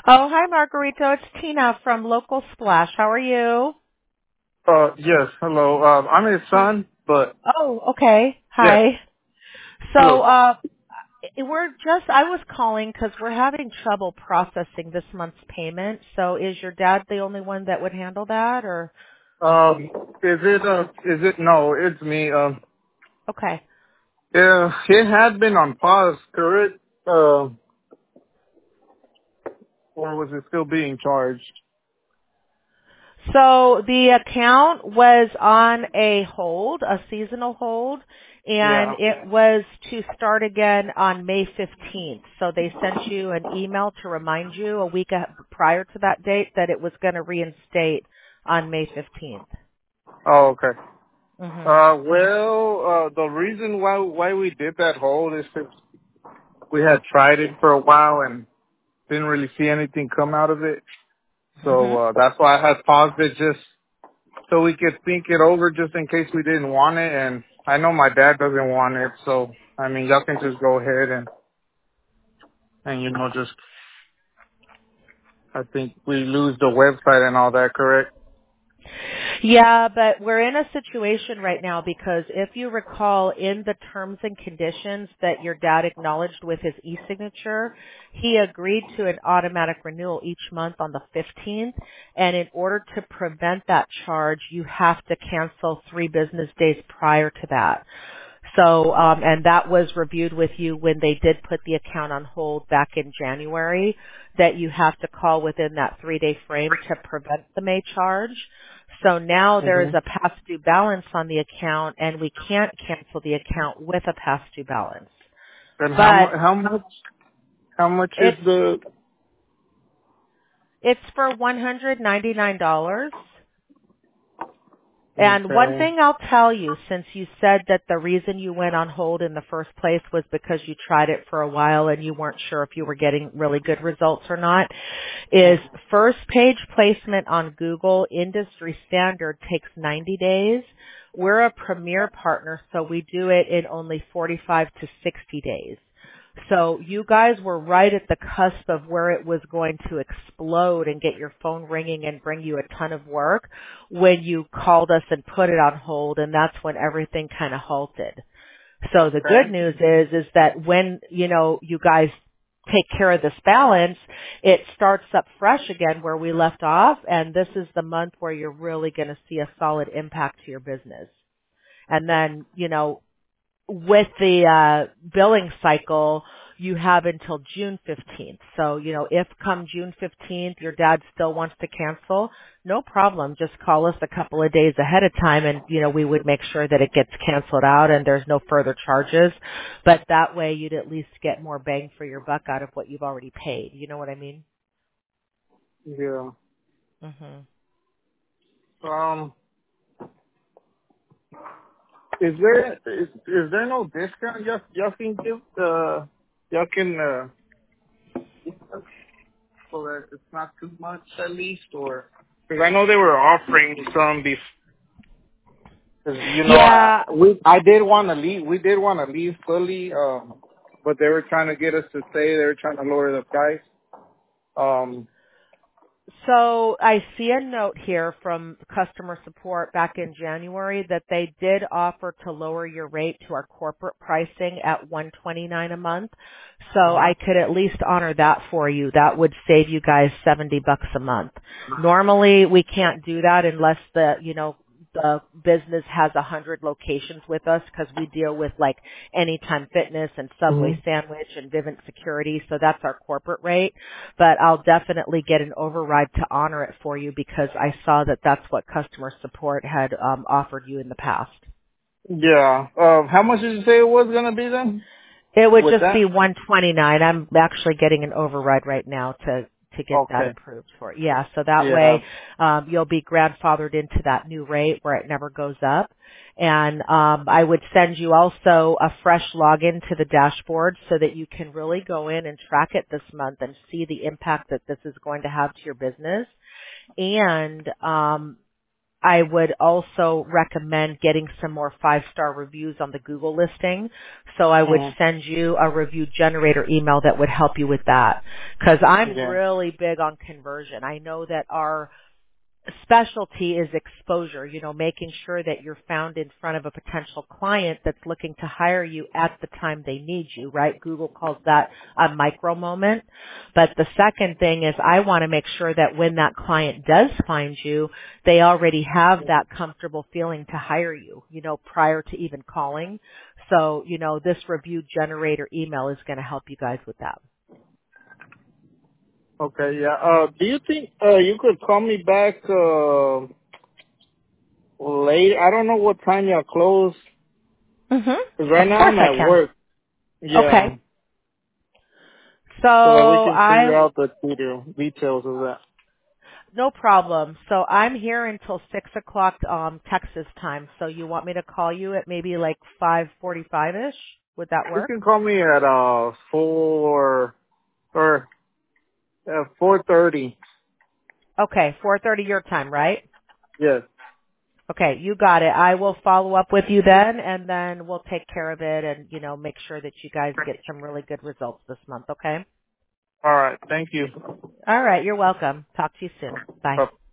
Oh, hi, Margarito. It's Tina from Local Splash. How are you? Yes, hello. I'm his son, but Oh, okay. yes, Hi. So, hello. I was calling because we're having trouble processing this month's payment. So is your dad the only one that would handle that or? No, it's me. Okay. Yeah, it had been on pause, correct? Or was it still being charged? So the account was on a hold, a seasonal hold, and Yeah. it was to start again on May 15th. So they sent you an email to remind you a week prior to that date that it was going to reinstate on May 15th. Oh, okay. Mhm. The reason why we did that hold is because we had tried it for a while and didn't really see anything come out of it. So, Mhm. that's why I had paused it just so we could think it over just in case we didn't want it. And I know my dad doesn't want it, so I mean, y'all can just go ahead and just I think we lose the website and all that, correct? Yeah, but we're in a situation right now because if you recall in the terms and conditions that your dad acknowledged with his e-signature, he agreed to an automatic renewal each month on the 15th. And in order to prevent that charge, you have to cancel 3 business days prior to that. So, and that was reviewed with you when they did put the account on hold back in January, that you have to call within that 3-day frame to prevent the May charge. So now there is hmm a past due balance on the account and we can't cancel the account with a past due balance. And But how much is it's, the? it's for $199. And one Okay. thing I'll tell you, since you said that the reason you went on hold in the first place was because you tried it for a while and you weren't sure if you were getting really good results or not, is first page placement on Google industry standard takes 90 days. We're a premier partner, so we do it in only 45 to 60 days. So you guys were right at the cusp of where it was going to explode and get your phone ringing and bring you a ton of work when you called us and put it on hold, and that's when everything kind of halted. So the good Okay. news is that when, you guys take care of this balance, it starts up fresh again where we left off, and this is the month where you're really going to see a solid impact to your business. And then, with the billing cycle, you have until June 15th. So, if come June 15th your dad still wants to cancel, no problem. Just call us a couple of days ahead of time and, we would make sure that it gets canceled out and there's no further charges. But that way you'd at least get more bang for your buck out of what you've already paid. You know what I mean? Yeah. Mhm. Um. Is there no discount y'all can give? Y'all can so that it's not too much at least, or because I know they were offering some before. Because Yeah, I did want to leave. We did want to leave fully, but they were trying to get us to stay. They were trying to lower the price. Um. so I see a note here from customer support back in January that they did offer to lower your rate to our corporate pricing at $129 a month. So I could at least honor that for you. That would save you guys $70 a month. Normally we can't do that unless the business has 100 locations with us because we deal with like Anytime Fitness and Subway Mhm. Sandwich and Vivint Security. So that's our corporate rate. But I'll definitely get an override to honor it for you because I saw that that's what customer support had offered you in the past. Yeah. How much did you say it was gonna be then? It would With just be that? 129. I'm actually getting an override right now to get that Okay. approved for it. Yeah, so that Yeah. way you'll be grandfathered into that new rate where it never goes up. And I would send you also a fresh login to the dashboard so that you can really go in and track it this month and see the impact that this is going to have to your business. And I would also recommend getting some more 5-star reviews on the Google listing. So I would send you a review generator email that would help you with that. Because I'm Yeah. really big on conversion. I know that our specialty is exposure, making sure that you're found in front of a potential client that's looking to hire you at the time they need you, right? Google calls that a micro moment. But the second thing is I want to make sure that when that client does find you, they already have that comfortable feeling to hire you, prior to even calling. So, this review generator email is going to help you guys with that. Okay, yeah. Do you think you could call me back late? I don't know what time y'all close. Cause right Of now course I'm I at can. work. Yeah. Okay. So So that we can figure out the details of that. no problem. So I'm here until 6 o'clock Texas time. So you want me to call you at maybe like 5:45ish? Would that You work? can call me at 4:30. Okay, 4:30 your time, right? Yes. Okay, you got it. I will follow up with you then, and then we'll take care of it and, make sure that you guys get some really good results this month, okay? All right. Thank you. All right, you're welcome. Talk to you soon. Bye.